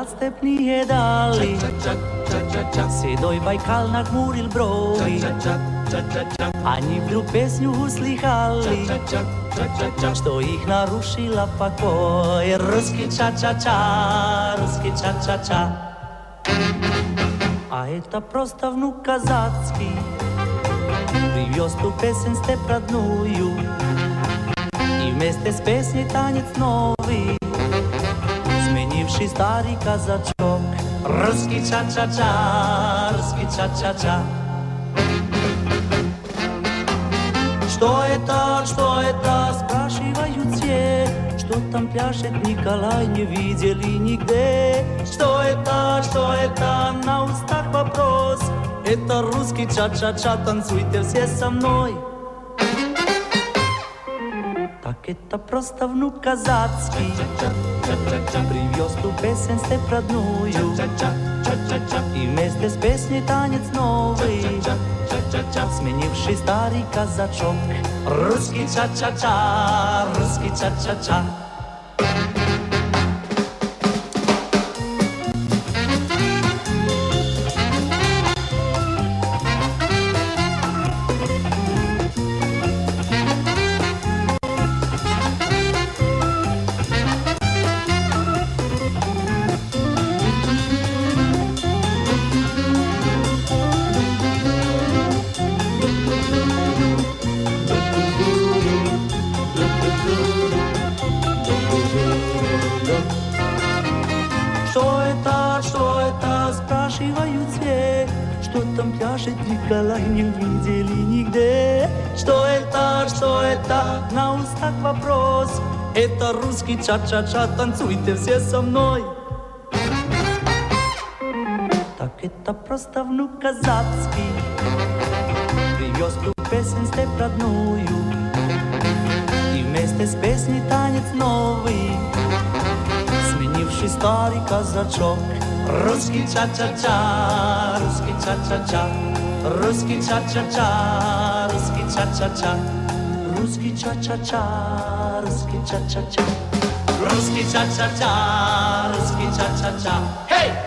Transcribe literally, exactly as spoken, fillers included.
степные дали, седой Байкал нахмурил брови. Они вдруг песню услыхали, что их нарушила покой. Русский ча-ча-ча, русский ча-ча-ча. А это просто внук казацкий привез ту песнь степ родную, и вместе с песней танец новый, сменивший старый казачок. Русский ча-ча-ча, русский ча-ча-ча. Что это, что это, спрашивают все, что там пляшет Николай, не видели нигде. Что это, что это, на устах вопрос. Это русский ча-ча-ча, танцуйте все со мной. Так это просто внук казацкий привез ту песнь степ родную, и вместе с песней танец новый, сменивший старый казачок. Русский ча-ча-ча, русский ча-ча-ча. Николай, не видели нигде. Что это, что это, на устах вопрос. Это русский ча-ча-ча, танцуйте все со мной. Так это просто внук казацкий привез ту песнь степ родную, и вместе с песней танец новый, сменивший старый казачок. Русский ча-ча-ча, русский ча-ча-ча. Русский ча-ча-ча, русский ча-ча-ча. Русский ча-ча-ча, русский ча-ча-ча. Русский ча-ча-ча, русский ча-ча-ча. Hey!